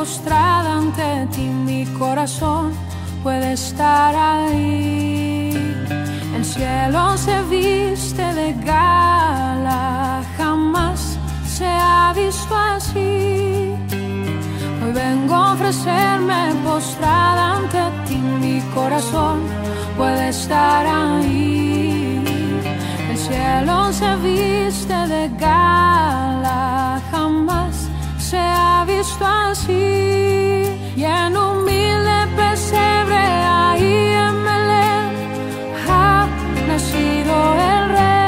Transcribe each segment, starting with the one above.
postrada ante ti, mi corazón puede estar ahí. El cielo se viste de gala, jamás se ha visto así. Hoy vengo a ofrecerme postrada ante ti, mi corazón puede estar ahí. El cielo se viste de gala, jamás se ha visto así. Y en humilde pesebre ahí en Belén ha nacido el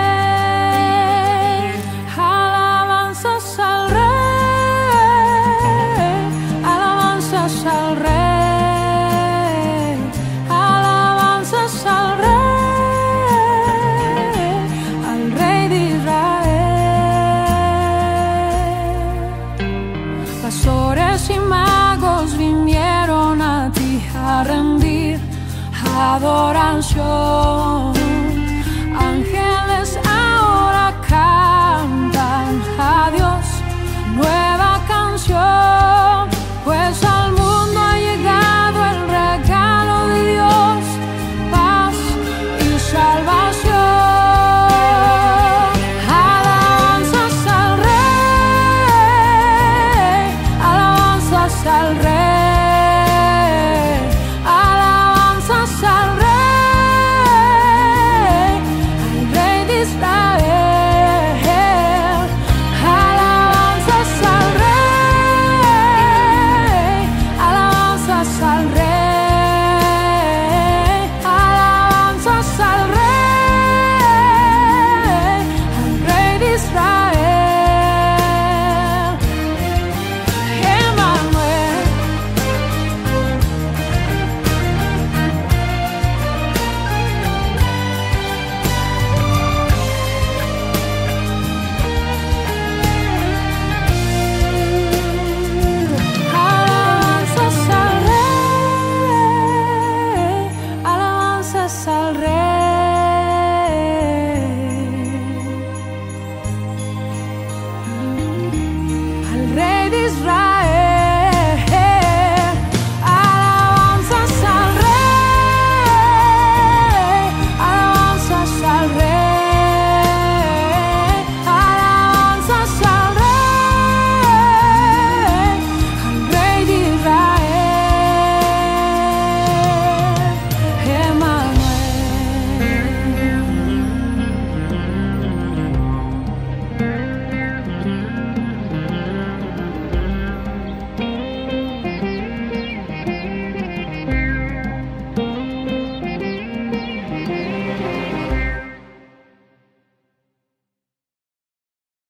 Rey. Alabanzas al Rey, alabanzas al Rey, alabanzas al Rey de Israel. Pastores y magos vinieron a ti a rendir adoración.